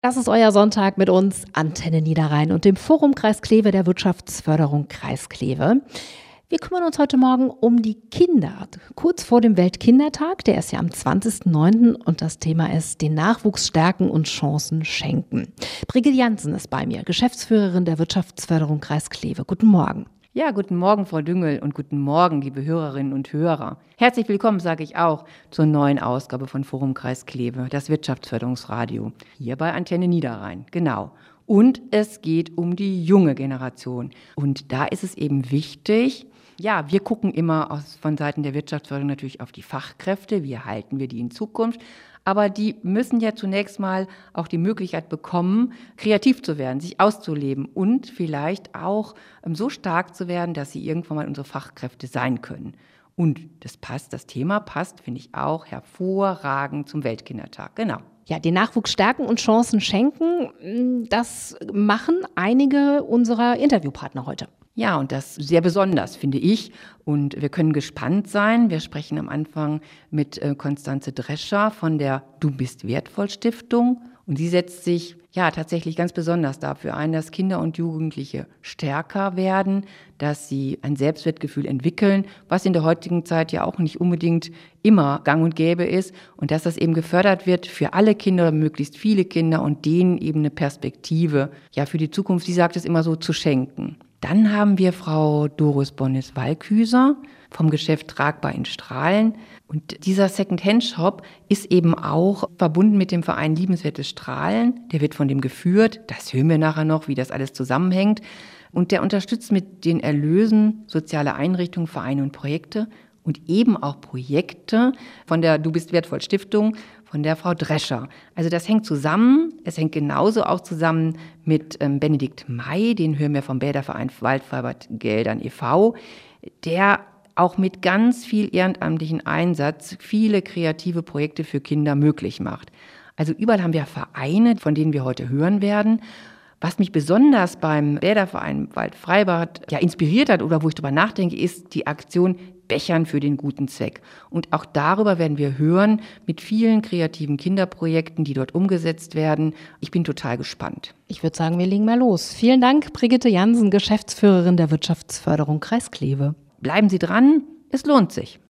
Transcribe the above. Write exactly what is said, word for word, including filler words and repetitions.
Das ist euer Sonntag mit uns, Antenne Niederrhein und dem Forum Kreis Kleve der Wirtschaftsförderung Kreis Kleve. Wir kümmern uns heute Morgen um die Kinder. Kurz vor dem Weltkindertag, der ist ja am zwanzigsten neunten und das Thema ist den Nachwuchs stärken und Chancen schenken. Brigitte Jansen ist bei mir, Geschäftsführerin der Wirtschaftsförderung Kreis Kleve. Guten Morgen. Ja, guten Morgen, Frau Düngel, und guten Morgen, liebe Hörerinnen und Hörer. Herzlich willkommen, sage ich auch, zur neuen Ausgabe von Forum Kreis Kleve, das Wirtschaftsförderungsradio, hier bei Antenne Niederrhein, genau. Und es geht um die junge Generation. Und da ist es eben wichtig, ja, wir gucken immer aus, von Seiten der Wirtschaftsförderung natürlich auf die Fachkräfte, wie erhalten wir die in Zukunft. Aber die müssen ja zunächst mal auch die Möglichkeit bekommen, kreativ zu werden, sich auszuleben und vielleicht auch ähm, so stark zu werden, dass sie irgendwann mal unsere Fachkräfte sein können. Und das passt, das Thema passt, finde ich auch hervorragend zum Weltkindertag. Genau. Ja, den Nachwuchs stärken und Chancen schenken, das machen einige unserer Interviewpartner heute. Ja, und das sehr besonders, finde ich. Und wir können gespannt sein. Wir sprechen am Anfang mit äh, Konstanze Drescher von der Du bist wertvoll Stiftung. Und sie setzt sich ja tatsächlich ganz besonders dafür ein, dass Kinder und Jugendliche stärker werden, dass sie ein Selbstwertgefühl entwickeln, was in der heutigen Zeit ja auch nicht unbedingt immer gang und gäbe ist. Und dass das eben gefördert wird für alle Kinder oder möglichst viele Kinder und denen eben eine Perspektive ja für die Zukunft, sie sagt es immer so, zu schenken. Dann haben wir Frau Doris Bonnes-Walkhüser vom Geschäft Tragbar in Strahlen. Und dieser Second-Hand-Shop ist eben auch verbunden mit dem Verein Liebenswertes Strahlen. Der wird von dem geführt. Das hören wir nachher noch, wie das alles zusammenhängt. Und der unterstützt mit den Erlösen soziale Einrichtungen, Vereine und Projekte und eben auch Projekte von der Du bist wertvoll Stiftung, von der Frau Drescher. Also das hängt zusammen. Es hängt genauso auch zusammen mit ähm, Benedikt May, den hören wir vom Bäderverein Waldfreibertgeldern e V, der auch mit ganz viel ehrenamtlichen Einsatz viele kreative Projekte für Kinder möglich macht. Also überall haben wir Vereine, von denen wir heute hören werden. Was mich besonders beim Bäderverein Waldfreibad ja inspiriert hat oder wo ich drüber nachdenke, ist die Aktion Bechern für den guten Zweck. Und auch darüber werden wir hören mit vielen kreativen Kinderprojekten, die dort umgesetzt werden. Ich bin total gespannt. Ich würde sagen, wir legen mal los. Vielen Dank, Brigitte Jansen, Geschäftsführerin der Wirtschaftsförderung Kreis Kleve. Bleiben Sie dran, es lohnt sich.